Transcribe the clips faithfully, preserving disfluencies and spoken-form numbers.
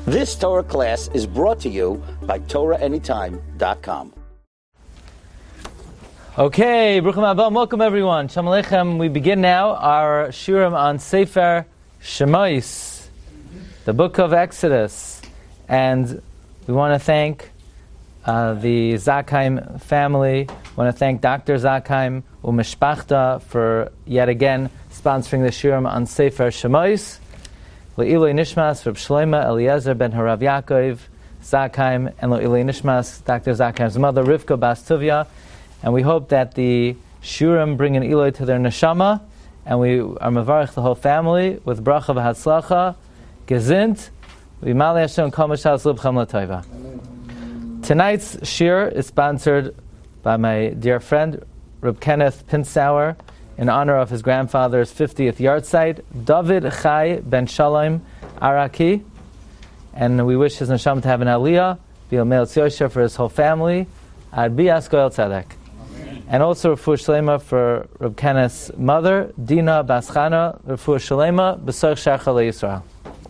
This Torah class is brought to you by Torah Anytime dot com. Okay, Bruchim Abba, welcome everyone. Shalom Aleichem. We begin now our shiurim on Sefer Shemais, the book of Exodus. And we want to thank uh, the Zakheim family. We want to thank Doctor Zakheim u'Mishpachta for yet again sponsoring the shiurim on Sefer Shemais. Le'iloi Nishmas Reb Shlomo Eliezer ben Harav Yaakov Zakheim, and Le'iloi Nishmas Doctor Zakheim's mother Rivka Bas Tuvia. And we hope that the shiurim bring an Eloi to their neshama, and we are mevarich the whole family with bracha v'hatzlacha, gezint, v'malei Hashem kol mashal zlubchem l'toiva. Tonight's shir is sponsored by my dear friend Reb Kenneth Pinsauer in honor of his grandfather's fiftieth yahrzeit, David Chai ben Shalom Araki, and we wish his neshama to have an aliyah, be a male tziyosha for his whole family, ad bias goel tzedek. And also Refuah Shlema for Reb Kenneth's mother, Dina Baschana, Refuah Shlema, B'soch Shecha LeYisrael.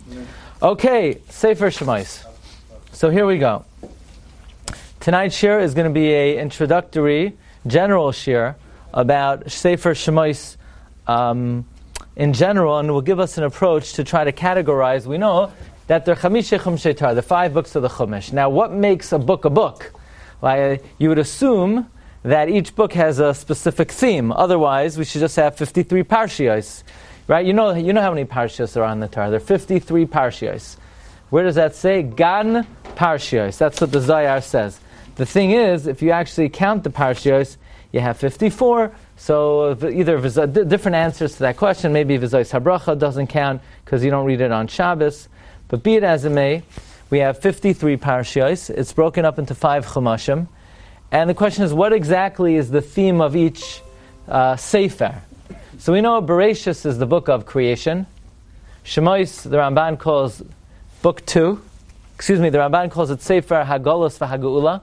Okay, Sefer Shemais. So here we go. Tonight's shir is going to be an introductory, general shir about Sefer Shemais um, in general, and will give us an approach to try to categorize. We know that there are Chamishe Chumshei Torah, the five books of the Chumash. Now, what makes a book a book? Like, you would assume that each book has a specific theme. Otherwise, we should just have fifty-three parshiyos, right? You know, you know how many parshiyos are on the Torah. There are fifty-three parshiyos. Where does that say? Gan parshiyos. That's what the Zohar says. The thing is, if you actually count the parshiyos, you have fifty-four. So either different answers to that question. Maybe V'zois HaBracha doesn't count because you don't read it on Shabbos. But be it as it may, we have fifty-three parshiyos. It's broken up into five chumashim. And the question is, what exactly is the theme of each uh, sefer? So we know Bereshis is the book of creation. Shemais, the Ramban calls book two. Excuse me, the Ramban calls it Sefer Hagolus v'Hageula.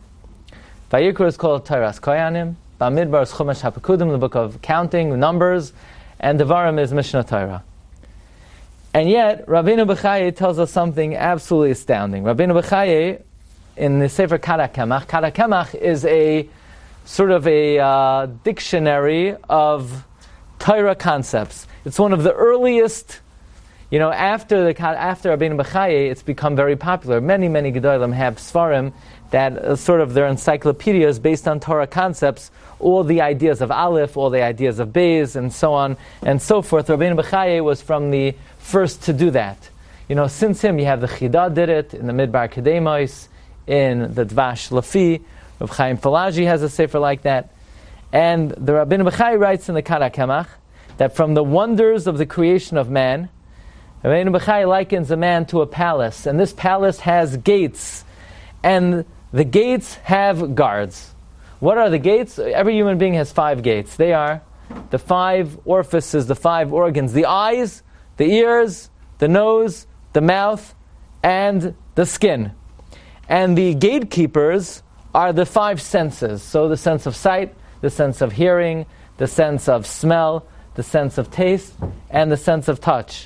Vayikra is called Teiras Koyanim. Bamidbar is Chumash HaPekudim, the book of counting, numbers. And Devarim is Mishnah Torah. And yet, Rabbeinu Bechaye tells us something absolutely astounding. Rabbeinu Bechaye, in the Sefer Kara Kemach, Kara Kemach is a sort of a uh, dictionary of Torah concepts. It's one of the earliest, you know, after the after Rabbeinu Bechaye, it's become very popular. Many, many Gedolim have Sfarim that uh, sort of their encyclopedias based on Torah concepts, all the ideas of Aleph, all the ideas of Beis, and so on and so forth. Rabbeinu Bechaye was from the first to do that. You know, since him, you have the Chida did it in the Midbar Kedemos, in the Dvash Lafi. Rav Chaim Falaji has a sefer like that. And the Rabbeinu Bechaye writes in the Kara Kemach that from the wonders of the creation of man, Rabbeinu Bechaye likens a man to a palace, and this palace has gates, and the gates have guards. What are the gates? Every human being has five gates. They are the five orifices, the five organs, the eyes, the ears, the nose, the mouth, and the skin. And the gatekeepers are the five senses. So the sense of sight, the sense of hearing, the sense of smell, the sense of taste, and the sense of touch.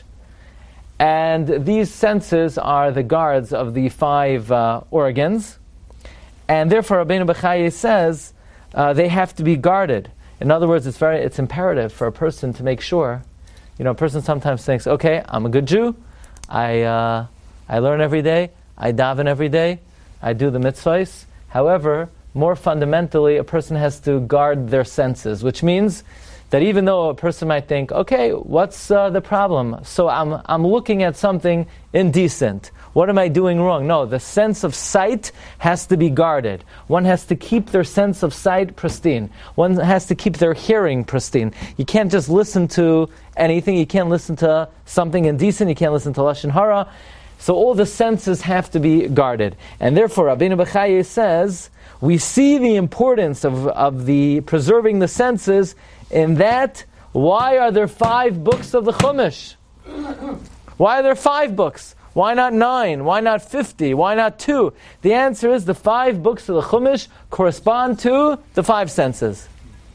And these senses are the guards of the five uh, organs. And therefore, Rabbeinu Bechaye says uh, they have to be guarded. In other words, it's very it's imperative for a person to make sure. You know, a person sometimes thinks, okay, I'm a good Jew. I uh, I learn every day. I daven every day. I do the mitzvahs. However, more fundamentally, a person has to guard their senses, which means that even though a person might think, okay, what's uh, the problem? So I'm I'm looking at something indecent. What am I doing wrong? No, the sense of sight has to be guarded. One has to keep their sense of sight pristine. One has to keep their hearing pristine. You can't just listen to anything. You can't listen to something indecent. You can't listen to Lashon Hara. So all the senses have to be guarded. And therefore, Rabbeinu Bechaye says, we see the importance of, of the preserving the senses in that, why are there five books of the Chumash? Why are there five books? Why not nine? Why not fifty? Why not two? The answer is the five books of the Chumash correspond to the five senses.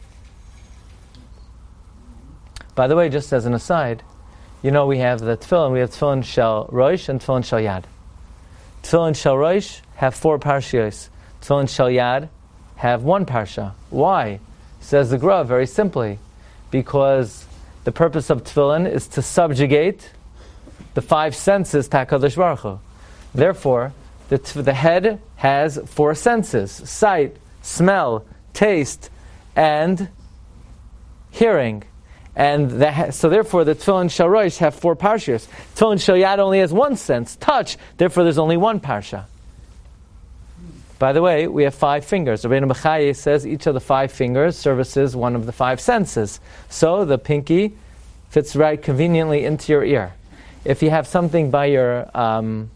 By the way, just as an aside, you know we have the tefillin, we have tefillin shel rosh and tefillin shel yad. Tefillin Shel Rosh have four parshios. Tefillin Shel Yad have one parsha. Why? Says the Gra, very simply, because the purpose of tefillin is to subjugate the five senses to HaKadosh Baruch Hu. Therefore, the, t- the head has four senses: sight, smell, taste, and hearing. And the ha- so therefore the Tefillin Shel Rosh have four parshas. Tefillin Shel Yad only has one sense, touch. Therefore there's only one parsha. By the way, we have five fingers. Rabbeinu Bechaye says each of the five fingers services one of the five senses. So the pinky fits right conveniently into your ear. If you have something by your, um,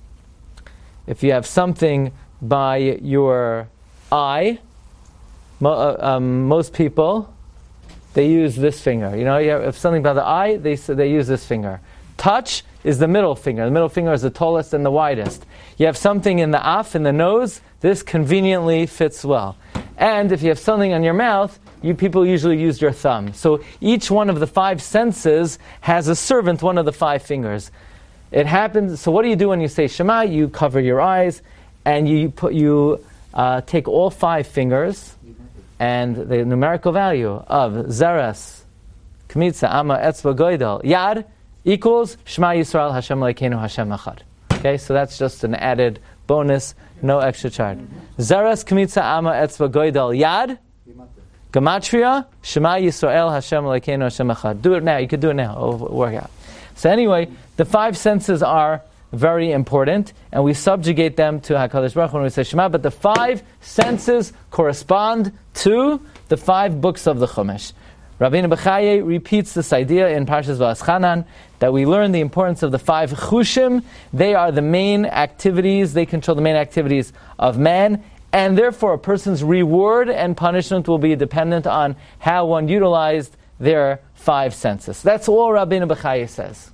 if you have something by your eye, mo- uh, um, most people, they use this finger. You know, you have, if something by the eye, they they use this finger. Touch is the middle finger. The middle finger is the tallest and the widest. You have something in the af, in the nose, this conveniently fits well. And if you have something on your mouth, you people usually use your thumb. So each one of the five senses has a servant, one of the five fingers. It happens, so what do you do when you say Shema? You cover your eyes, and you put you uh, take all five fingers, and the numerical value of Zeres, Kmitza, Amma, Etzba, Goydel, Yad, equals Shema Yisrael Hashem Elokeinu Hashem Echad. Okay, so that's just an added bonus, no extra charge. Zeres, Kmitza, Amma, Etzba, Goydel, Yad, Gematria, Shema Yisrael Hashem Elokeinu Hashem Echad. Do it now, you could do it now, it'll work out. So anyway, the five senses are very important, and we subjugate them to HaKadosh Baruch Hu when we say Shema, but the five senses correspond to the five books of the Chumash. Rabbeinu Bechaye repeats this idea in Parshas Va'aschanan, that we learn the importance of the five chushim. They are the main activities, they control the main activities of man, and therefore a person's reward and punishment will be dependent on how one utilized their five senses. That's all Rabbeinu Bechaye says.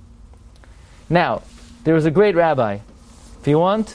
Now, there was a great rabbi. If you want,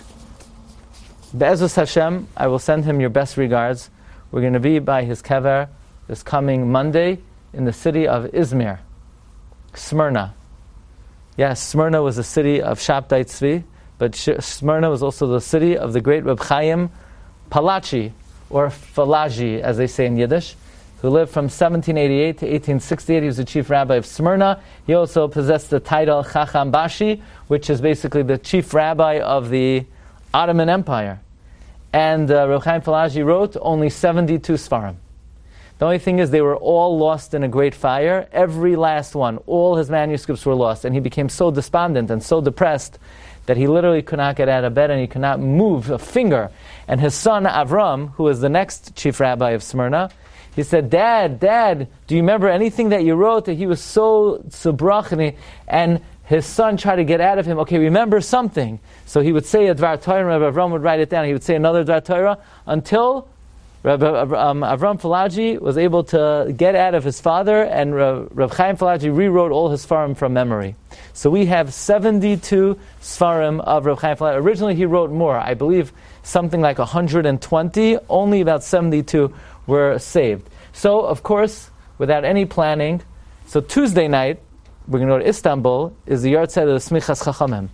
Be'ezus Hashem, I will send him your best regards. We're going to be by his kever this coming Monday in the city of Izmir, Smyrna. Yes, Smyrna was the city of Shabtai Tzvi, but Smyrna was also the city of the great Reb Chaim Palachi, or Falaji, as they say in Yiddish, who lived from seventeen eighty-eight to eighteen sixty-eight. He was the chief rabbi of Smyrna. He also possessed the title Chacham Bashi, which is basically the chief rabbi of the Ottoman Empire. And uh, Reb Chaim Falaji wrote only seventy-two Sfarim. The only thing is they were all lost in a great fire. Every last one. All his manuscripts were lost. And he became so despondent and so depressed that he literally could not get out of bed and he could not move a finger. And his son Avram, who was the next chief rabbi of Smyrna, he said, Dad, Dad, do you remember anything that you wrote? That he was so tzubrach, and his son tried to get out of him, okay, remember something. So he would say a Dvar Torah, and Rabbi Avram would write it down. He would say another Dvar Torah until Rabbi um, Avram Falaji was able to get out of his father, and Rabbi Chaim Falaji rewrote all his Sfarim from memory. So we have seventy-two Sfarim of Rabbi Chaim Falaji. Originally he wrote more, I believe something like one hundred twenty, only about seventy-two were saved. So, of course, without any planning, so Tuesday night, we're going to go to Istanbul, is the yard side of the Smichas Chachamim.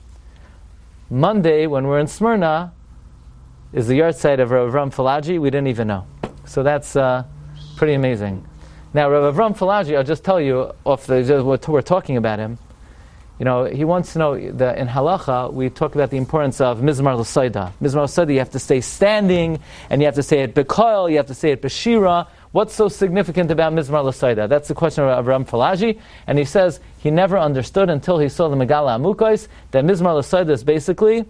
Monday, when we're in Smyrna, is the yard side of Rav Avram Falaji. We didn't even know. So that's uh, pretty amazing. Now, Rav Avram Falaji, I'll just tell you, off the, just what we're talking about him, you know, he wants to know that in halacha, we talk about the importance of Mizmar L'Sayda. Mizmar L'Sayda, you have to stay standing, and you have to say it B'koil, you have to say it B'shira. What's so significant about Mizmar L'Sayda? That's the question of Avram Falaji, and he says he never understood until he saw the Megala Amukos that Mizmar L'Sayda is basically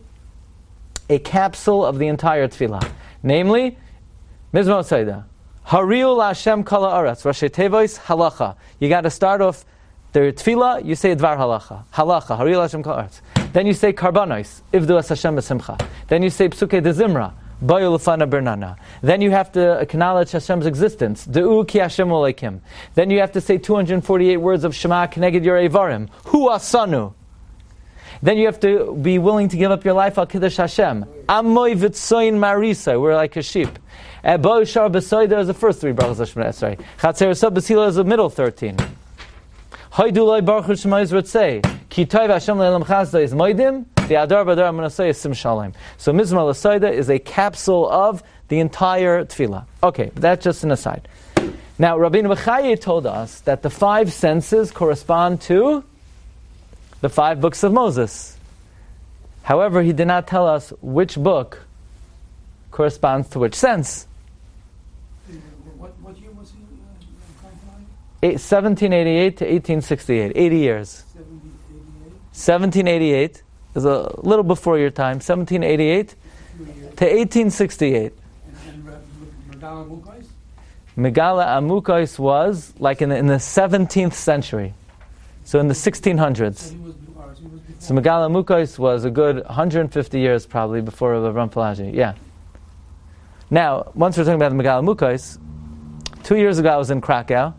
a capsule of the entire tefillah. Namely, Mizmar L'Sayda. Hariu L'Hashem Kala Aretz, Rashi Tevois, Halacha. You got to start off the tefillah, you say Dvar Halacha. Halacha, Hariu L'Hashem Kala Aretz. Then you say Karbanos, Ivdu Es Hashem B'Simcha. Then you say Psuke de Zimra, Bayu L'Fana Bernana. Then you have to acknowledge Hashem's existence. De'u Ki Hashem Oleikim. Then you have to say two hundred forty-eight words of Shema Keneged Yor Eivarim. Hu Asanu. Then you have to be willing to give up your life al Kiddush Hashem. Amoy v'tsoin marisa. We're like a sheep. Ebo shar b'soida is the first three brachos of Shemona Esrei. Chatzer Yisod b'sila is the middle thirteen. Hoidu loy baruch Shema Yisrael say. Ki toiv Hashem le'elam chazda is moidim. the Adar Badar I'm going to say is Sim Shalom. So Mizmor L'Soida is a capsule of the entire tefillah. Okay, that's just an aside. Now, Rabbeinu Bechaye told us that the five senses correspond to the five books of Moses. However, he did not tell us which book corresponds to which sense. What, what year was he? Uh, seventeen eighty-eight to eighteen sixty-eight, eighty years. seventeen eighty-eight is a little before your time, seventeen eighty-eight to eighteen sixty-eight. And, and Megala Amukos? Megala Amukos was like in the, in the seventeenth century, so in the sixteen hundreds. So, he was, uh, so, he was so Megala Amukos was a good one hundred fifty years probably before Ram Falaji. Yeah. Now, once we're talking about the Megala Amukos, two years ago I was in Krakow,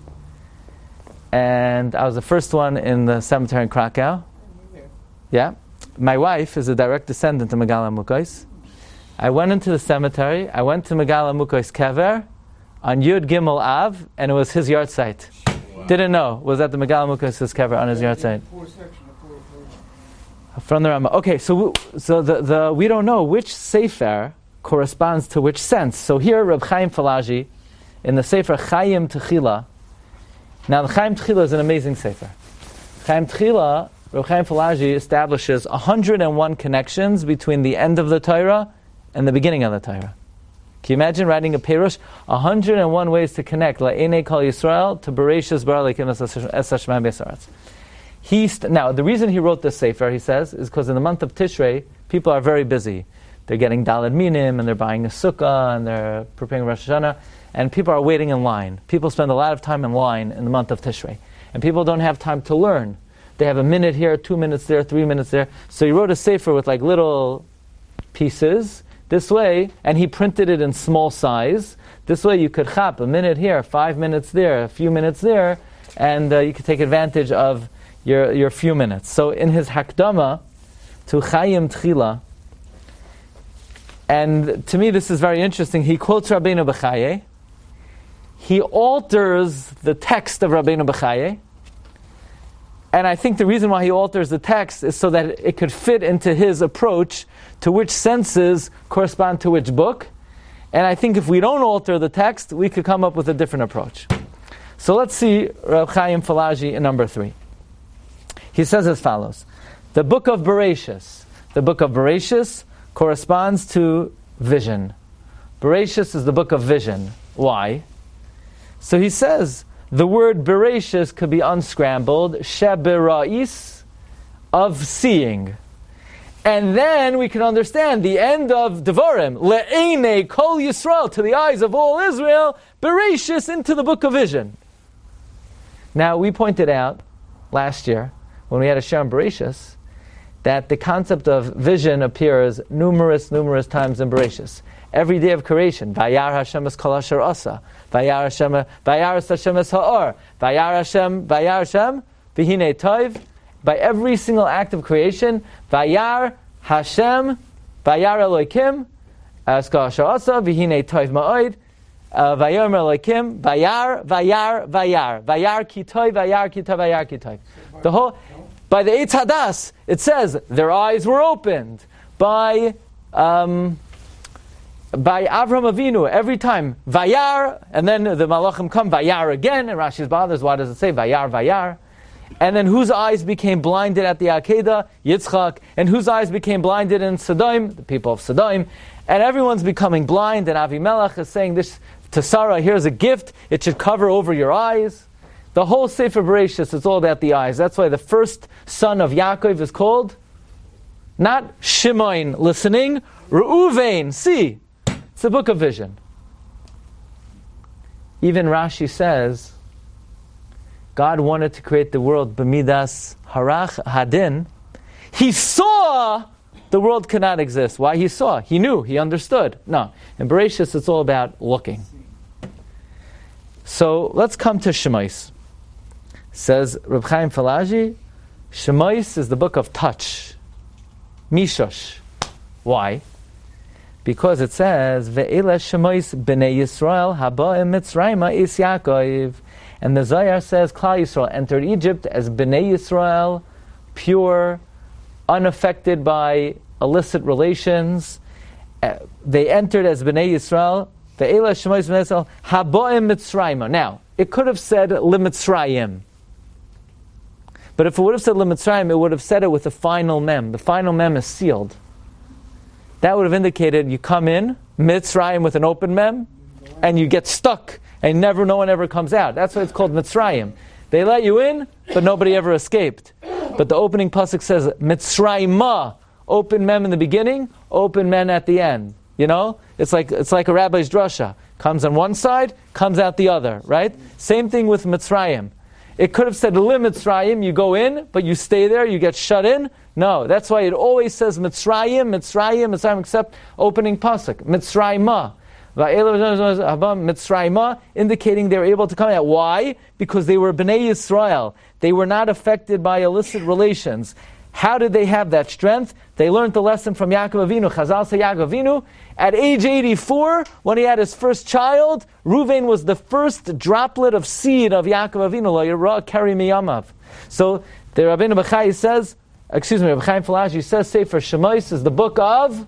and I was the first one in the cemetery in Krakow. Yeah. My wife is a direct descendant of Megala Amukos. I went into the cemetery, I went to Megala Amukos Kever on Yud Gimel Av, and it was his yard site. Wow. Didn't know, was at the Megala Amukos Kever on his yard site. From the Rambam. Okay, so so the, the we don't know which sefer corresponds to which sense. So here, Reb Chaim Falaji, in the sefer Chaim Techila. Now, the Chaim Techila is an amazing sefer. Chaim Techila, Reb Chaim Falaji establishes one hundred one connections between the end of the Torah and the beginning of the Torah. Can you imagine writing a Perush? one hundred one ways to connect La'enei Kol Yisrael to Bereshis Bara Elokim Es Hashemay B'Saretz. He st- now, the reason he wrote this sefer, he says, is because in the month of Tishrei, people are very busy. They're getting Daled Minim, and they're buying a sukkah, and they're preparing Rosh Hashanah, and people are waiting in line. People spend a lot of time in line in the month of Tishrei. And people don't have time to learn. They have a minute here, two minutes there, three minutes there. So he wrote a sefer with like little pieces, this way, and he printed it in small size. This way you could chop a minute here, five minutes there, a few minutes there, and uh, you could take advantage of your your few minutes. So in his Hakdama to Chaim Techila, and to me this is very interesting, he quotes Rabbeinu Bechaye. He alters the text of Rabbeinu Bechaye, and I think the reason why he alters the text is so that it could fit into his approach to which senses correspond to which book. And I think if we don't alter the text, we could come up with a different approach. So let's see Reb Chaim Falaji in number three. He says as follows: the book of Bereshis. The book of Bereshis corresponds to vision. Bereshis is the book of vision. Why? So he says the word Bereshis could be unscrambled, Sheberais, of seeing. And then we can understand the end of Devarim, Le'enei Kol Yisrael, to the eyes of all Israel, Bereshis, into the book of vision. Now, we pointed out last year, when we had a share on Bereshis, that the concept of vision appears numerous, numerous times in Bereshis. Every day of creation, Vayar Hashem es kol asher asa, Vayar Hashem, Vayar Hashem es ha'or, Vayar Hashem, Vayar Hashem, v'hinei tov. By every single act of creation, Vayar Hashem, Vayar Elokim, es kol asher asa, v'hinei tov ma'od, Vayomer Elokim, Vayar, Vayar, Vayar, Vayar ki tov, Vayar ki tov, Vayar ki tov. The whole, by the Eitz Hadas, it says their eyes were opened. By um, by Avram Avinu, every time Vayar, and then the Malachim come Vayar again, and Rashi's bothers. Why does it say Vayar, Vayar? And then whose eyes became blinded at the Akedah? Yitzchak. And whose eyes became blinded in Sodom? The people of Sodom. And everyone's becoming blind. And Avimelech is saying this to Sarah: here's a gift. It should cover over your eyes. The whole Sefer Bereshis is all about the eyes. That's why the first son of Yaakov is called not Shimon, listening, Reuven, see. It's the book of vision. Even Rashi says God wanted to create the world b'midas harach hadin. He saw the world could not exist. Why he saw? He knew, he understood. No. In Bereshis it's all about looking. So let's come to Shemais. Says Reb Chaim Falaji, Shemais is the book of touch. Mishosh. Why? Because it says, Ve'ela Shemais b'nei Yisrael haba'im Mitzrayma is Yaakov. And the Zohar says, Klal Yisrael entered Egypt as b'nei Yisrael, pure, unaffected by illicit relations. Uh, they entered as Bnei Yisrael. Ve'ela Shemois Bnei Yisrael haboim Mitzrayim. Now, it could have said Limitzrayim. But if it would have said Limitzrayim, it would have said it with the final mem. The final mem is sealed. That would have indicated you come in, Mitzrayim with an open mem, and you get stuck, and never, no one ever comes out. That's why it's called Mitzrayim. They let you in, but nobody ever escaped. But the opening pasuk says Mitzrayimah, open mem in the beginning, open mem at the end. You know, it's like it's like a rabbi's drasha. Comes on one side, comes out the other. Right? Same thing with Mitzrayim. It could have said Lim Mitzrayim, you go in, but you stay there, you get shut in. No, that's why it always says Mitzrayim, Mitzrayim, Mitzrayim, except opening pasuk Mitzrayimah. Mitzrayimah, indicating they were able to come out. Why? Because they were Bnei Yisrael. They were not affected by illicit relations. How did they have that strength? They learned the lesson from Yaakov Avinu. Chazal say Yaakov Avinu, at age eighty-four, when he had his first child, Reuven was the first droplet of seed of Yaakov Avinu, lo yirah keri miyamav. So the Rabbeinu Bachai says, excuse me, Rabbi Chaim Falaji says, Sefer Shemos is the book of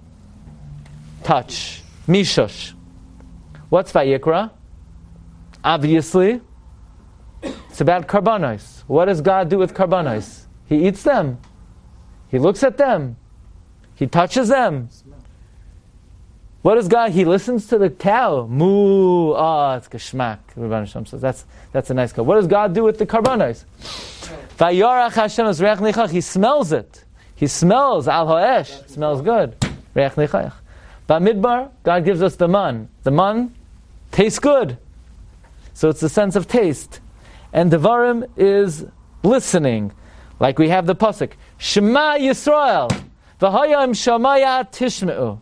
touch, mishush. What's Vayikra? Obviously, it's about karbanos. What does God do with karbanos? He eats them. He looks at them. He touches them. What does God? He listens to the cow. Moo. Ah, oh, it's geschmack. Rabban Hashem says that's that's a nice cow. What does God do with the karbanos? Vayarach Hashem es reach nichach. He smells it. He smells al ha'esh. It smells good. Reach nichach. Bamidbar, God gives us the man. The man tastes good. So it's the sense of taste. And Devarim is listening. Like we have the pasuk, Shema Yisrael, v'hayam shamaya tishmeu.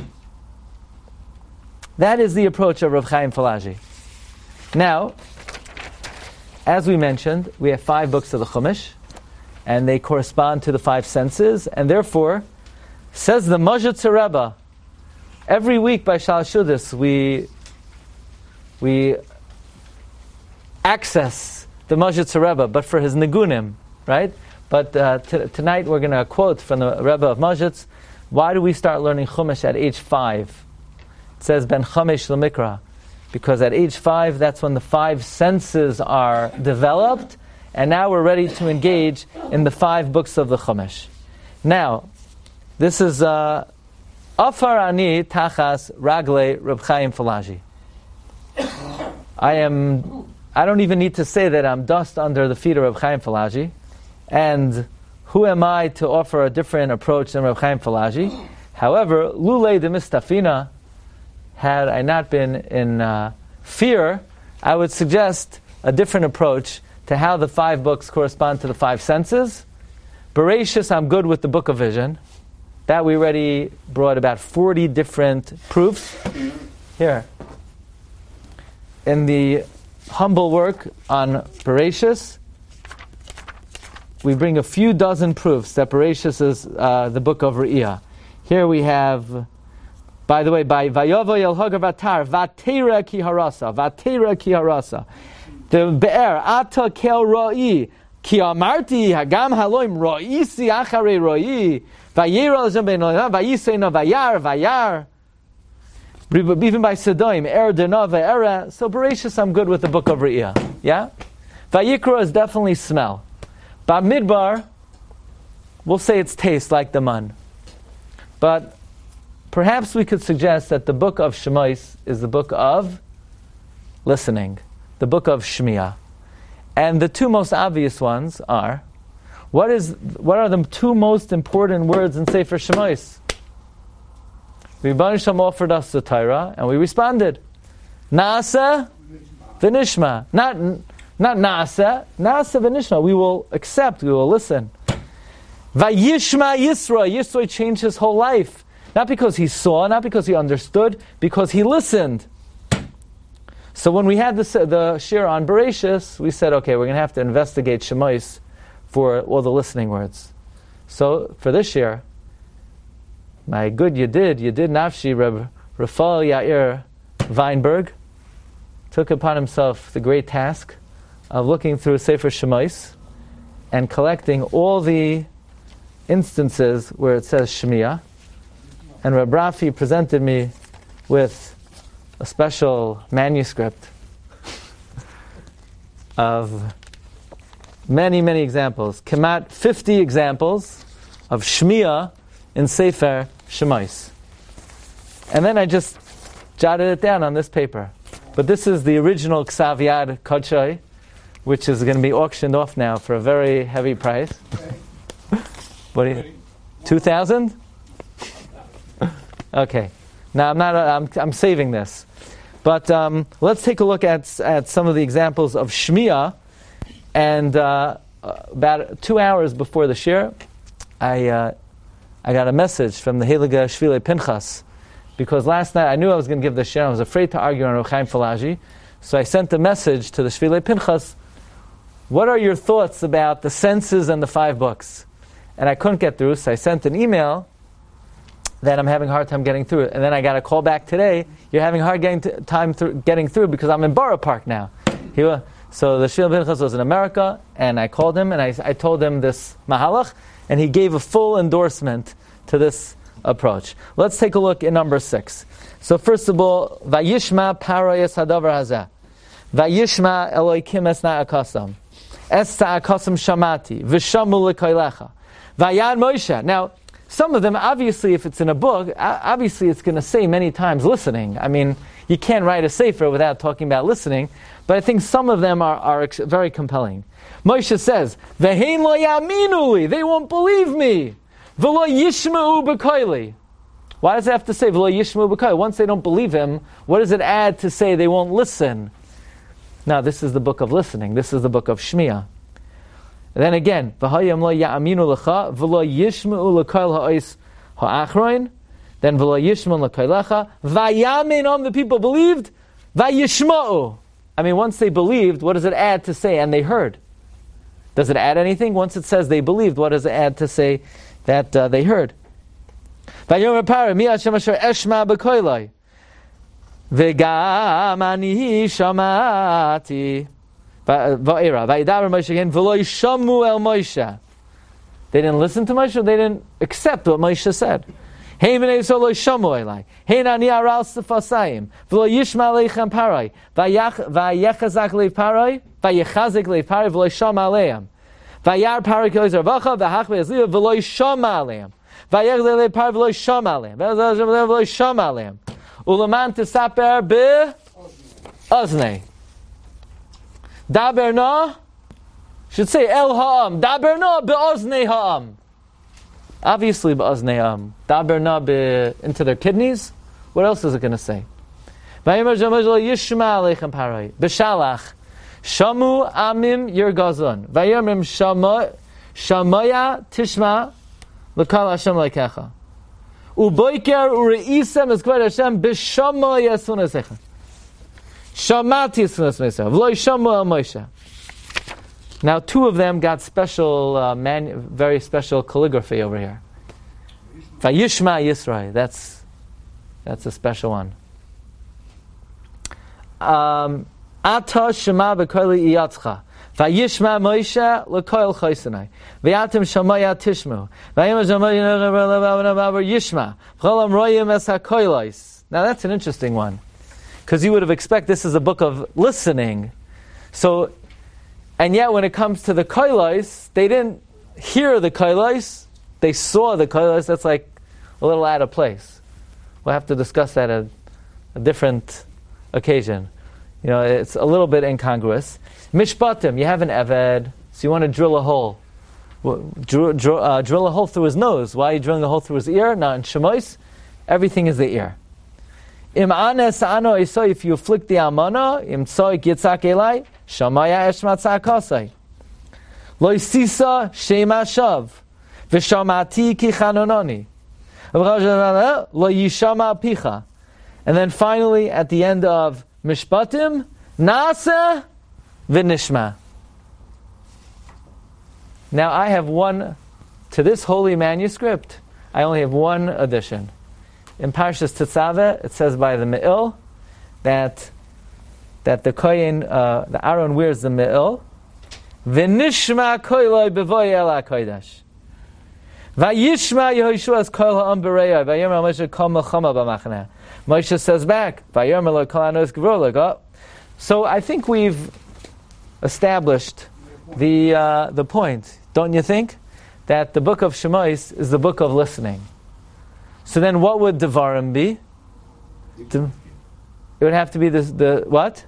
That is the approach of Rav Chaim Falaji. Now, as we mentioned, we have five books of the Chumash, and they correspond to the five senses, and therefore, says the Mazhitzer Rebbe, every week by Shalosh Shudas, we we access the Mazhitzer Rebbe, but for his Nigunim, right? But uh, t- tonight we're going to quote from the Rebbe of Mazhitz. Why do we start learning Chumash at age five? It says Ben Chamesh L'Mikra, because at age five, that's when the five senses are developed, and now we're ready to engage in the five books of the Chumash. Now, this is uh, Afar Ani Tachas Ragle Reb Chaim Falaji. I am. I don't even need to say that I'm dust under the feet of Reb Chaim Falaji, and who am I to offer a different approach than Reb Chaim Falaji? However, Lulei de Mistafina, had I not been in uh, fear, I would suggest a different approach to how the five books correspond to the five senses. Bereshis, I'm good with the book of vision. That we already brought about forty different proofs. Here. In the humble work on Bereshis, we bring a few dozen proofs that Bereshis is uh, the book of Re'iyah. Here we have, by the way, by Vayavo Yel Hagar Vatar, Vatera Ki Harasa, Vatera Ki Harasa. The Be'er, Ata Kel Ro'i, Ki Amarti, Hagam Haloim, Ro'isi Achare Ro'i, Vayera Zem Ben Olam, Vayisena Vayar, Vayar. Even by Sedoim, Er Dena Ve'era. So Bereshis, I'm good with the book of Re'iyah. Yeah? Vayikra is definitely smell. Bamidbar, we'll say it's taste like the man. But perhaps we could suggest that the book of Shemos is the book of listening, the book of Shmiya. And the two most obvious ones are, what is what are the two most important words in Sefer Shemos? Rebbeinu Shalom offered us the Torah, and we responded. Naaseh v'nishma. Not, not Naaseh, Naaseh v'nishma. We will accept, we will listen. Vayishma Yisro. Yisro changed his whole life. Not because he saw, not because he understood, because he listened. So when we had the, the shir on Bereshis, we said, okay, we're going to have to investigate Shemos for all the listening words. So for this shir, my good Yedid, Yedid Nafshi, Reb Rafael Yair Weinberg, took upon himself the great task of looking through Sefer Shemos and collecting all the instances where it says Shmiya, and Reb Rafi presented me with a special manuscript of many, many examples. Kemat fifty examples of Shmiya in Sefer Shemais. And then I just jotted it down on this paper. But this is the original Ksav Yad Kodshai, which is going to be auctioned off now for a very heavy price. What do you? Two thousand? Okay. Now I'm not. I'm. I'm saving this, but um, let's take a look at at some of the examples of Shmiya. And uh, about two hours before the shir, I uh, I got a message from the Heilige Shvilei Pinchas, because last night I knew I was going to give the shir. I was afraid to argue on Reb Chaim Falaji, so I sent a message to the Shvilei Pinchas. What are your thoughts about the senses and the five books? And I couldn't get through, so I sent an email that I'm having a hard time getting through it. And then I got a call back today. You're having a hard getting t- time through, getting through because I'm in Borough Park now. He was, so the Shvilei Pinchas was in America, and I called him and I, I told him this mahalach, and he gave a full endorsement to this approach. Let's take a look at number six. So first of all, Vayishma Paro es hadavar hazeh. Vayishma Elokim es na'akasam. Es ta'akasam shamati. V'shamu l'koilecha. Vayad Moshe. Now, some of them, obviously, if it's in a book, obviously it's going to say many times listening. I mean, you can't write a sefer without talking about listening, but I think some of them are, are ex- very compelling. Moshe says, V'hein lo ya'aminu li, they won't believe me. V'lo yishma'u b'koili. Why does it have to say V'lo yishma'u b'koili? Once they don't believe him, what does it add to say they won't listen? Now, this is the book of listening. This is the book of Shmiya. Then again, v'hayam lo ya'aminu lecha, v'lo yishma'u l'koil ha'ois ha'achroin, then v'lo yishma'u l'koil lecha, v'yaminam, the people believed, v'yishma'u. I mean, once they believed, what does it add to say, and they heard? Does it add anything? Once it says they believed, what does it add to say that uh, they heard? V'yomer parah, mi Hashem asher eshma b'koilai, v'gam ani shamati. They didn't listen to Moshe, they didn't accept what Moshe said. Daberna should say El Ha'am. Daberna be'oznei Ha'am. Obviously be'oznei Ha'am. Daberna be into their kidneys. What else is it going to say? Yishma aleichem parai. B'shalach. Shamu amim yirgazon. Vayomim shamaya tishma l'kal Hashem leikecha. Uboiker ureisem es kvod Hashem b'shama yasun esecha. Shamati sunas Mesa. V'lo shamu el Moshe. Now, two of them got special, uh, man, very special calligraphy over here. Vayishma Yisrael. That's that's a special one. Um, Ata shema b'koili iyatzcha. Vayishma Moshe l'koil chaysenai. V'yatim shamaya tishmu. Vayim shamaya yishma. V'cholam royim es hakoilais. Now, that's an interesting one. Because you would have expected this is a book of listening. So, and yet when it comes to the koilais, they didn't hear the koilais, they saw the koilais. That's like a little out of place. We'll have to discuss that at a different occasion. You know, it's a little bit incongruous. Mishpatim, you have an eved, so you want to drill a hole. Drill, drill, uh, drill a hole through his nose. Why are you drilling a hole through his ear? Now in Shemais, everything is the ear. Im anes ano iso, if you afflict the amana, im tsoik yitzak elai, shamaya eshmat tzakosai. Lo isisa shema shav, v'shamati ki chanononi. Lo yishama picha. And then finally, at the end of Mishpatim, nasa v'nishma. Now I have one, to this holy manuscript, I only have one addition. In Parshas Tetzaveh, it says by the Me'il that that the Kohen, uh, the Aaron wears the Me'il. V'nishma koiloi b'voy el ha'kodesh. Vayishma Yehoshua kol ha'am b'reya. Vayomer Moshe kol melchama b'machaneh. Moshe says back, Vayomer lo kol ha'nos gevur lo. So I think we've established the uh, the point, don't you think? That the book of Shemais is the book of listening. So then what would Devarim be? It would have to be the, the what?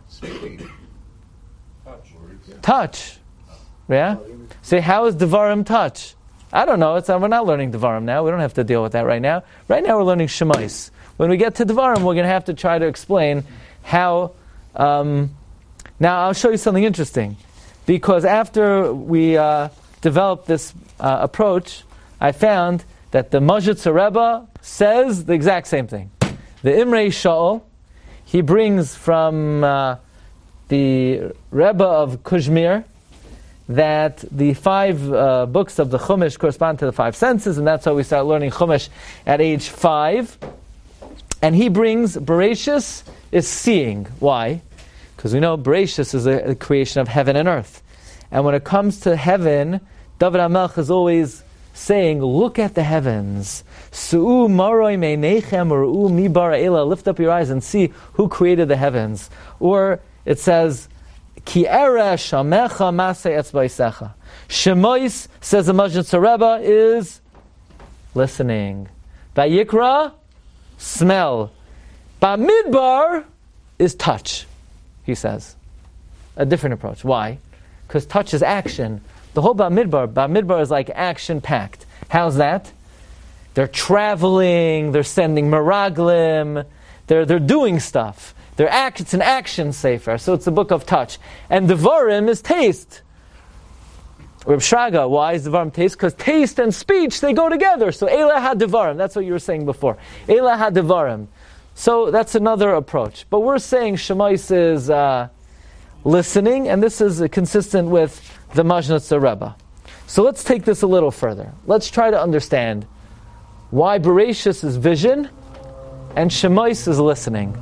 Touch. Touch. Yeah? Say, how is Devarim touch? I don't know. It's, we're not learning Devarim now. We don't have to deal with that right now. Right now we're learning Shemais. When we get to Devarim, we're going to have to try to explain how... Um, now I'll show you something interesting. Because after we uh, developed this uh, approach, I found that the Mojitzer Rebbe says the exact same thing. The Imrei Shaul, he brings from uh, the Rebbe of Kuzmir that the five uh, books of the Chumash correspond to the five senses, and that's how we start learning Chumash at age five. And he brings Bereshis is seeing. Why? Because we know Bereshis is a, a creation of heaven and earth. And when it comes to heaven, David HaMelech is always saying, look at the heavens. Su'u maroi meinechem u'ru'u mi bara ela. Lift up your eyes and see who created the heavens. Or it says, Ki ere shamecha masei etzbaisecha. Shemois, says the Mojitzer Rebbe, is listening. Vayikra, smell. Bamidbar is touch, he says. A different approach. Why? Because touch is action. The whole Bamidbar, Bamidbar is like action-packed. How's that? They're traveling, they're sending meraglim, they're, they're doing stuff. They're act, it's an action sefer, so it's a book of touch. And Devarim is taste. Reb Shraga, why is Devarim taste? Because taste and speech, they go together. So Eila ha-Devarim, that's what you were saying before. Eila ha-Devarim. So that's another approach. But we're saying Shemais is uh, listening, and this is uh, consistent with the Mojitzer Rebbe. So let's take this a little further. Let's try to understand why Bereshis is vision and Shemais is listening.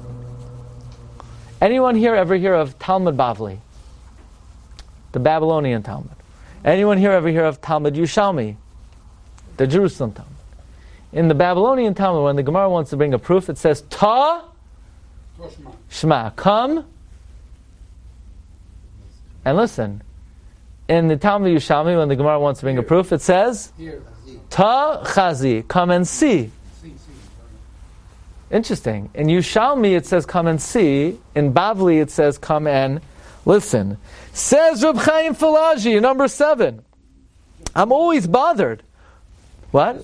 Anyone here ever hear of Talmud Bavli? The Babylonian Talmud. Anyone here ever hear of Talmud Yerushalmi? The Jerusalem Talmud. In the Babylonian Talmud, when the Gemara wants to bring a proof, it says, Ta Shema. Come and listen. In the Talmud Yerushalmi, when the Gemara wants to bring a proof, it says, Ta Chazi. Come and see. Interesting. In Yerushalmi it says come and see. In Bavli it says come and listen. Says Reb Chaim Falaji, number seven. I'm always bothered. What?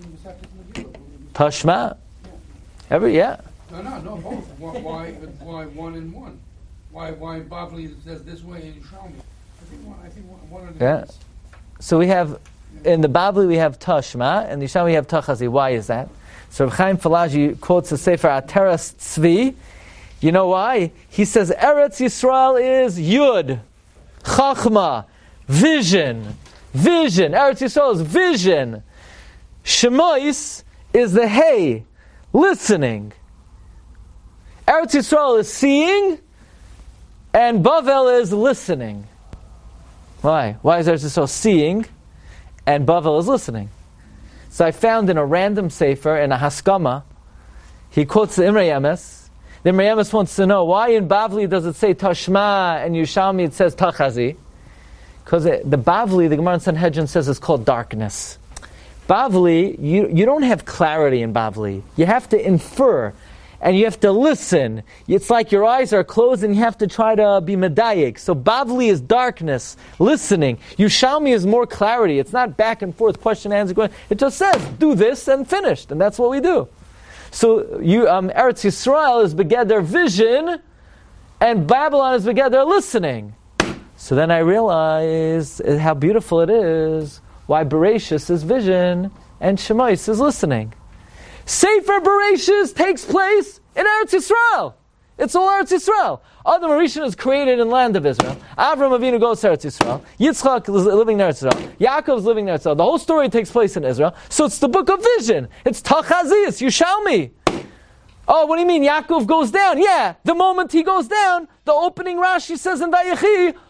Tashma. Every yeah. No, no, no, both. Why, why, why one and one? Why, why Bavli says this way and Yerushalmi? I think one. I think one, one of the yeah. Things. So we have in the Bavli we have Tashma, and in the Yerushalmi we have Tachazi. Why is that? So Reb Chaim Falaji quotes the Sefer Ateras Tzvi. You know why? He says Eretz Yisrael is Yud, Chachma, vision, vision. Eretz Yisrael is vision. Shemais is the Hey, listening. Eretz Yisrael is seeing, and Bavel is listening. Why? Why is Eretz Yisrael seeing, and Bavel is listening? So I found in a random sefer, in a Haskama, he quotes the Imrei Emes. The Imrei Emes wants to know, why in Bavli does it say Tashma, and Yerushalmi it says Tachazi? Because the Bavli, the Gemara in Sanhedrin says it's called darkness. Bavli, you, you don't have clarity in Bavli. You have to infer, and you have to listen. It's like your eyes are closed and you have to try to be medayik. So Bavli is darkness, listening. Yerushalmi is more clarity. It's not back and forth, question and answer. It just says, do this and finished. And that's what we do. So you, um, Eretz Yisrael is begeder vision, and Babylon is begeder listening. So then I realize how beautiful it is, why Bereshis is vision, and Shemais is listening. Sefer Bereshis takes place in Eretz Yisrael. It's all Eretz Yisrael. Adam Rishon is created in land of Israel. Avram Avinu goes to Eretz Yisrael. Yitzchak is living in Eretz Yisrael. Yaakov is living in Eretz Yisrael. The whole story takes place in Israel. So it's the book of vision. It's Tachazi, it's Yerushalmi. Oh, what do you mean? Yaakov goes down. Yeah, the moment he goes down, the opening Rashi says in Vayechi,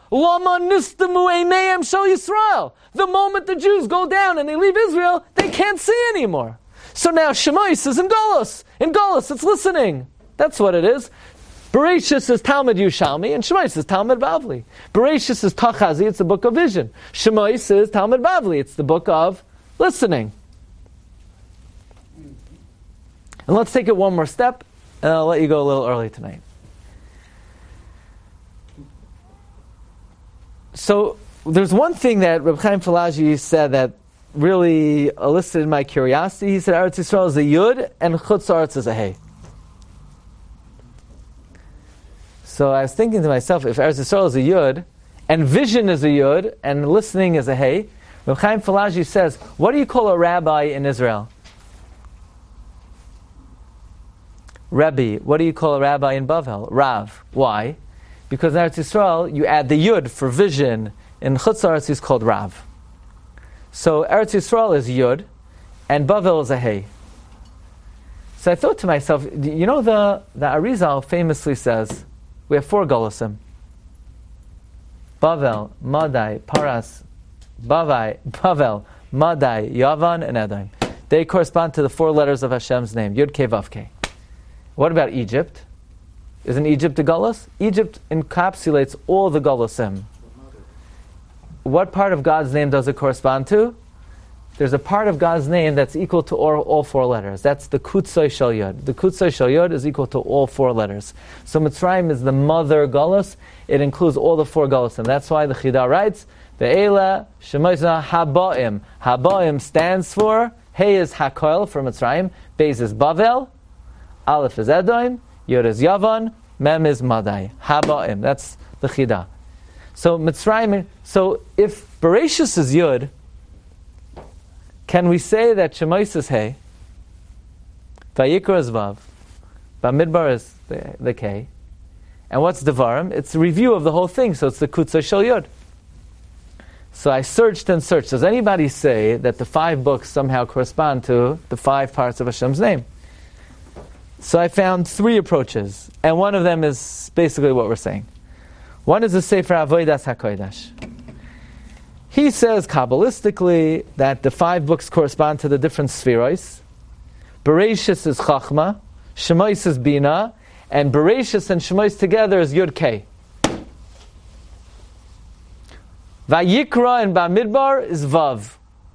Lama nistamu einayim shel Yisrael. The moment the Jews go down and they leave Israel, they can't see anymore. So now Shemais is in Golos. In Golos, it's listening. That's what it is. Bereshis is Talmud Yushalmi, and Shemais is Talmud Bavli. Bereshis is Tachazi, it's the book of vision. Shemais is Talmud Bavli, it's the book of listening. And let's take it one more step, and I'll let you go a little early tonight. So, there's one thing that Reb Chaim Falaji said that really elicited my curiosity. He said Eretz Yisrael is a Yud, and Chutz Aretz is a Hey. So I was thinking to myself, if Eretz Yisrael is a Yud, and vision is a Yud, and listening is a Hey, Reb Chaim Falaji says, what do you call a rabbi in Israel? Rebbe. What do you call a rabbi in Bavel? Rav. Why? Because in Eretz Yisrael, you add the Yud for vision. In Chutz Aretz, he's called Rav. So Eretz Yisrael is Yud, and Bavel is a Hey. So I thought to myself, you know the, the Arizal famously says, we have four Golosim. Bavel, Madai, Paras, Bavai, Bavel, Madai, Yavan, and Edom. They correspond to the four letters of Hashem's name, Yud Kei Vav Kei. What about Egypt? Isn't Egypt a Golos? Egypt encapsulates all the Golosim. What part of God's name does it correspond to? There's a part of God's name that's equal to all, all four letters. That's the Kutzoi Shel Yod. The Kutzoi Shel Yod is equal to all four letters. So Mitzrayim is the mother Golos. It includes all the four Golosim. That's why the Chida writes, Ve'ela Shemoizna Haboim. Haboim stands for, Hey is Hakoil for Mitzrayim, Beis is Bavel, Aleph is Edom, Yod is Yavan, Mem is Madai. Habaim. That's the Chida. So Mitzrayim. So if Bereshis is Yud, can we say that Shemais is Hey, Vayikra is Vav, Bamidbar is the, the K, and what's Devarim? It's a review of the whole thing. So it's the Kutzah Shel Yod. So I searched and searched. Does anybody say that the five books somehow correspond to the five parts of Hashem's name? So I found three approaches, and one of them is basically what we're saying. One is the Sefer Avodas HaKodesh. He says Kabbalistically that the five books correspond to the different spherois. Bereshis is Chachma, Shemais is Bina, and Bereshis and Shemais together is Yud Kei. Vayikra and Bamidbar is Vav.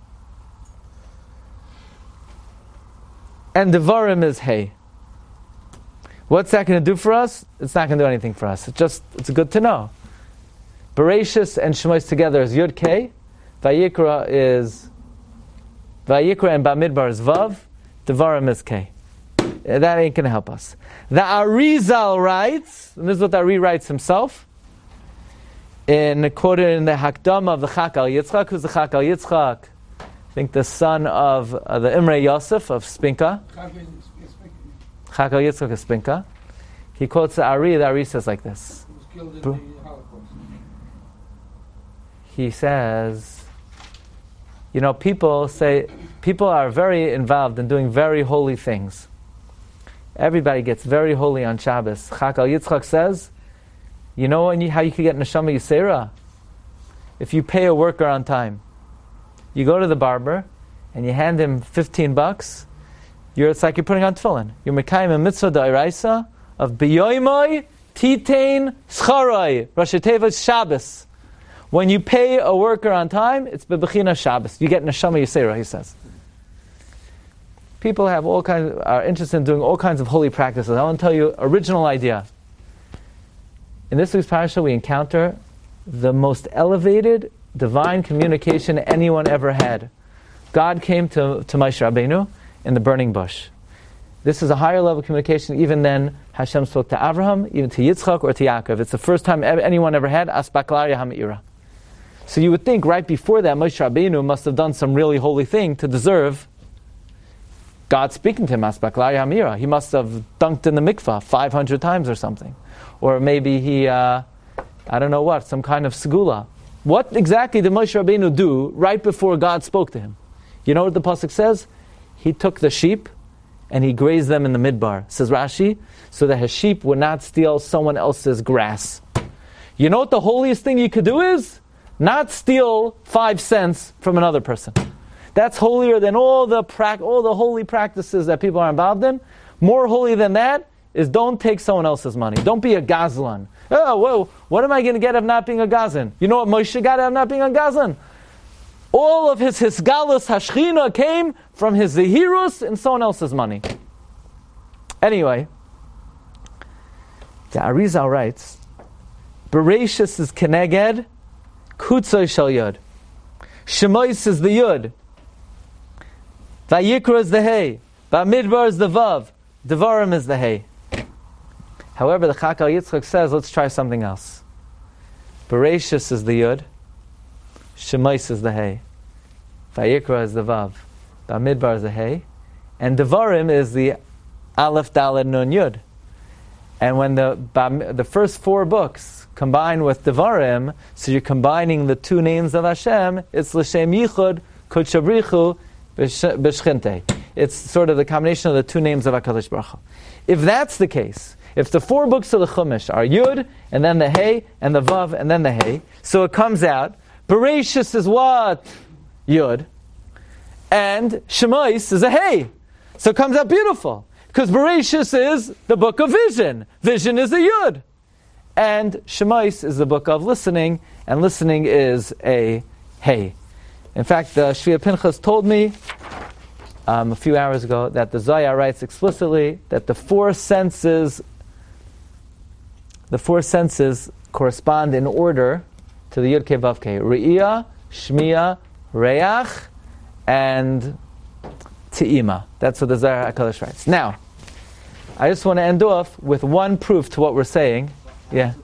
And Devarim is Hey. What's that going to do for us? It's not going to do anything for us. It's just, it's good to know. Bereshis and Shemais together is Yud Kei. Vayikra is, Vayikra and Bamidbar is Vav. Devarim is Kei. That ain't going to help us. The Arizal writes, and this is what the Ari writes himself, in quoted in the Hakdama of the Chak al Yitzchak. Who's the Chak al Yitzchak? I think the son of uh, the Imre Yosef of Spinka. Chak al Yitzchak of Spinka. He quotes the Ari. The Ari says like this. He was killed in the Holocaust. He says, you know, people say, people are very involved in doing very holy things. Everybody gets very holy on Shabbos. Chak al Yitzchak says, you know when you, how you can get Neshama Yisera? If you pay a worker on time. You go to the barber, and you hand him fifteen bucks, you're, it's like you're putting on tefillin. You're mekayim a mitzvah da'iraisa of biyoymoi titain scharoi, Rosh Hashanah Shabbos. When you pay a worker on time, it's bebechina Shabbos. You get Neshama Yisera, he says. People have all kinds, are interested in doing all kinds of holy practices. I want to tell you, original idea. In this week's parasha, we encounter the most elevated divine communication anyone ever had. God came to, to Moshe Rabbeinu in the burning bush. This is a higher level of communication even than Hashem spoke to Avraham, even to Yitzchak or to Yaakov. It's the first time anyone ever had Aspaklaria Ha'me'ira. So you would think right before that Moshe Rabbeinu must have done some really holy thing to deserve God speaking to him, Aspaklaria Ha'me'ira. He must have dunked in the mikvah five hundred times or something. Or maybe he, uh, I don't know what, some kind of segula. What exactly did Moshe Rabbeinu do right before God spoke to him? You know what the pasuk says? He took the sheep and he grazed them in the midbar, says Rashi, so that his sheep would not steal someone else's grass. You know what the holiest thing you could do is? Not steal five cents from another person. That's holier than all the pra- all the holy practices that people are involved in. More holy than that is don't take someone else's money. Don't be a gazlan. Oh, whoa, what am I going to get of not being a gazlan? You know what Moshe got out of not being a gazlan? All of his hisgalus hashchina came from his zehirus and someone else's money. Anyway, the Arizal writes, Bereshis is keneged, kutzoy shel yud. Shemois is the yud. Vayikra is the hey. Bamidbar is the vav. Devarim is the hey. However, the Chakal Yitzchak says, let's try something else. Bereshis is the yud. Shemois is the hey. Vayikra is the vav. Bamidbar is the hey. And Devarim is the Aleph Daled Nun Yud. And when the the first four books combine with Devarim, so you're combining the two names of Hashem, it's L'Shem Yichud, Kudshabrichu, B'Shchinte. It's sort of the combination of the two names of HaKadosh Baruch Hu. If that's the case, if the four books of the Chumash are Yud, and then the Hey, and the Vav, and then the Hey, so it comes out, Bereshis is what? Yud. And Shemais is a Hey. So it comes out beautiful. Because Bereshis is the book of vision. Vision is a Yud. And Shemais is the book of listening, and listening is a Hey. In fact, the Shvia Pinchas told me um, a few hours ago that the Zohar writes explicitly that the four senses, the four senses correspond in order to the Yud Kei Vav Kei. Re'iyah, Shmiya, Reach, and Te'ima. That's what the Zohar HaKadosh writes. Now, I just want to end off with one proof to what we're saying. Yeah.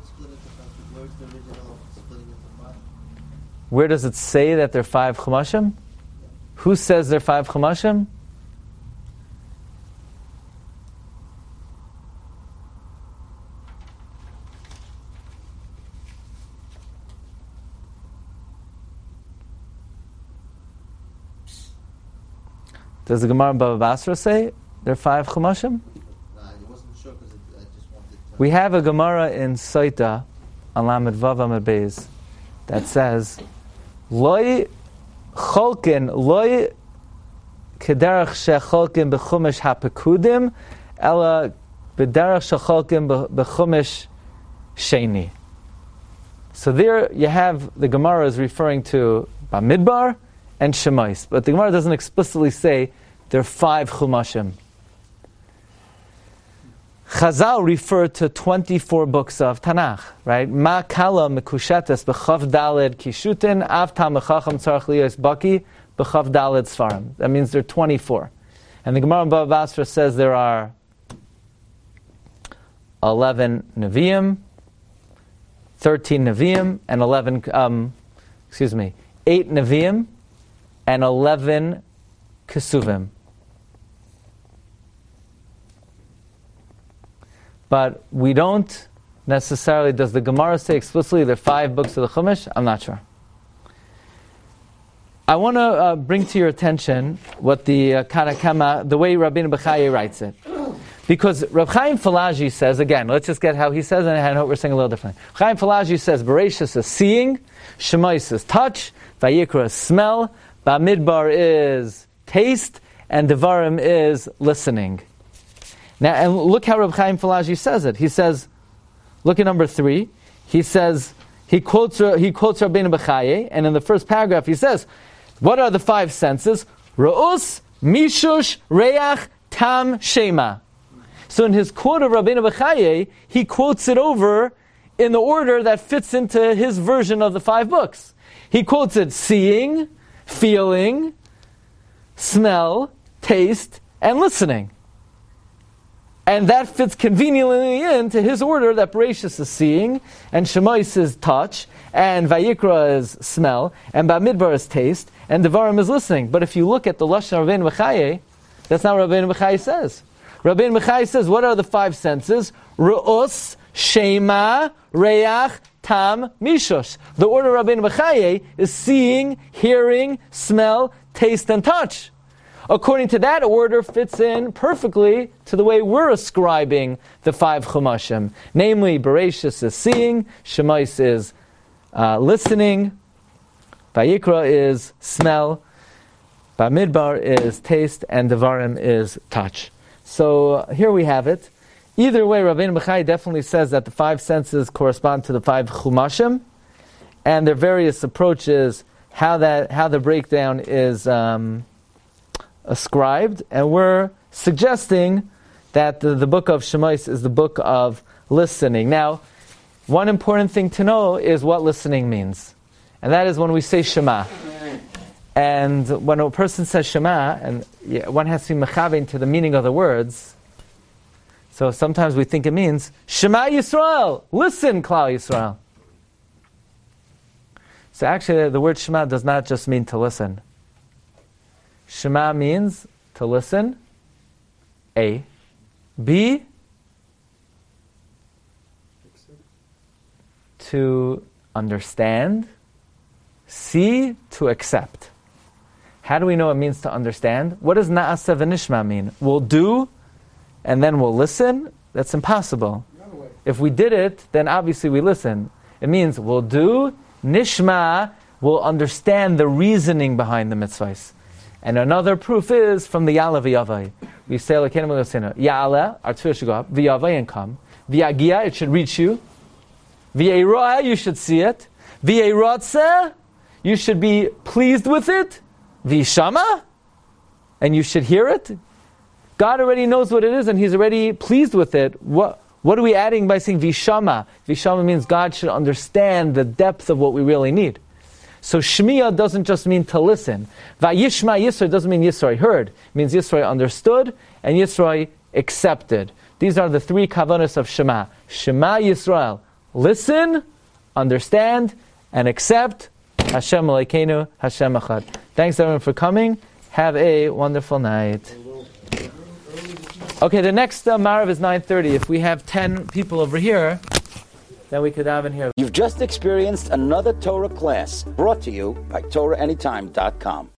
Where does it say that there are five chumashim? Who says there are five chumashim? Does the Gemara in Bava Basra say there are five chumashim? Sure, it, I just wanted to we have a Gemara in Saita on Lamed Vav Amud Beis that says, Loi cholkin, loi kederach shecholkin b'chumash hapekudim, ela b'derach shecholkin b'chumash sheni. So there you have, the Gemara is referring to Bamidbar and Shemais, but the Gemara doesn't explicitly say there are five chumashim. Chazal referred to twenty-four books of Tanakh, right? Ma kala mekushetes b'chav daled kishutin av tam mechacham tzarach liyos baki b'chav daled svarim. That means there are twenty-four. And the Gemara in Bava Basra says there are eleven Nevi'im, thirteen Nevi'im, and eleven, um, excuse me, eight Nevi'im, and eleven Kesuvim. But we don't necessarily, does the Gemara say explicitly there are five books of the Chumash? I'm not sure. I want to uh, bring to your attention what the uh, Karakama, the way Rabbeinu Bechaye writes it. Because Reb Chaim Falaji says, again, let's just get how he says it, and I know we're saying a little differently. Chaim Falaji says, Bereshis is seeing, Shemais is touch, Vayikra is smell, Bamidbar is taste, and Devarim is listening. Now, and look how Reb Chaim Falaji says it. He says, look at number three. He says, he quotes he quotes Rabbeinu Bechaye, and in the first paragraph he says, what are the five senses? Ra'us, Mishush, Reach, Tam, Shema. So in his quote of Rabbeinu Bechaye, he quotes it over in the order that fits into his version of the five books. He quotes it seeing, feeling, smell, taste, and listening. And that fits conveniently into his order that Bereshis is seeing, and Shemais is touch, and Vayikra is smell, and Bamidbar is taste, and Devarim is listening. But if you look at the Lashon of Rabbeinu Bechaye, that's not what Rabbeinu Bechaye says. Rabbeinu Bechaye says, what are the five senses? Ru'us, Shema, Reach, Tam, Mishush. The order of Rabbeinu Bechaye is seeing, hearing, smell, taste, and touch. according to that order, fits in perfectly to the way we're ascribing the five Chumashim. Namely, Bereshis is seeing, Shemais is uh, listening, Vayikra is smell, Bamidbar is taste, and Devarim is touch. So uh, here we have it. Either way, Rabbeinu Bechai definitely says that the five senses correspond to the five Chumashim, and their various approaches, how that how the breakdown is um, ascribed, and we're suggesting that the, the book of Shemais is the book of listening. Now, one important thing to know is what listening means, and that is when we say Shema. And when a person says Shema, and one has to be mechavein to the meaning of the words, so sometimes we think it means Shema Yisrael, listen, Klal Yisrael. So actually, the word Shema does not just mean to listen. Shema means to listen, A. B, to understand. C, to accept. How do we know it means to understand? What does Na'aseh v'nishma mean? We'll do, and then we'll listen? That's impossible. If we did it, then obviously we listen. It means we'll do, Nishma will understand the reasoning behind the mitzvahs. And another proof is from the Ya'ala v'Yavai. We say, Ya'ala, our tefillah should go up, v'Yavai and come. V'Yagia, it should reach you. V'Yeroah, you should see it. V'Yerotzeh, you should be pleased with it. V'Shama, and you should hear it. God already knows what it is and He's already pleased with it. What What are we adding by saying Vishama? Vishama means God should understand the depth of what we really need. So Shmiya doesn't just mean to listen. Vayishma Yisroi doesn't mean Yisroi heard. It means Yisroi understood and Yisroi accepted. These are the three kavanos of Shema. Shema Yisrael. Listen, understand, and accept. Hashem Elokeinu, Hashem Echad. Thanks everyone for coming. Have a wonderful night. Okay, the next uh, Marav is nine thirty. If we have ten people over here, then we could have in here. You've just experienced another Torah class brought to you by Torah Anytime dot com.